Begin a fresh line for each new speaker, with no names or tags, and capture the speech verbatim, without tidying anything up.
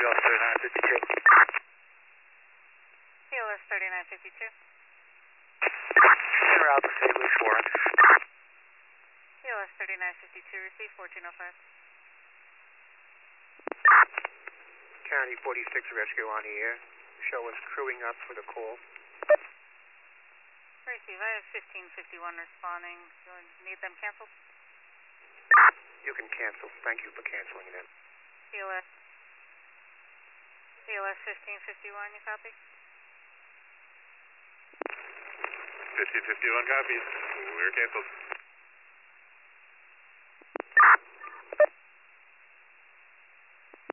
L S thirty-nine fifty-two.
T L S thirty-nine fifty-two.
Center Alpha Saint Louis Warren.
T L S thirty-nine fifty-two, receive fourteen oh five.
County forty-six rescue on the air. Show us crewing up for the call.
Receive, I have fifteen fifty-one responding. Do you need them canceled?
You can cancel. Thank you for canceling them.
T L S. T L S fifteen fifty-one, you copy?
fifteen fifty-one copies. We're canceled.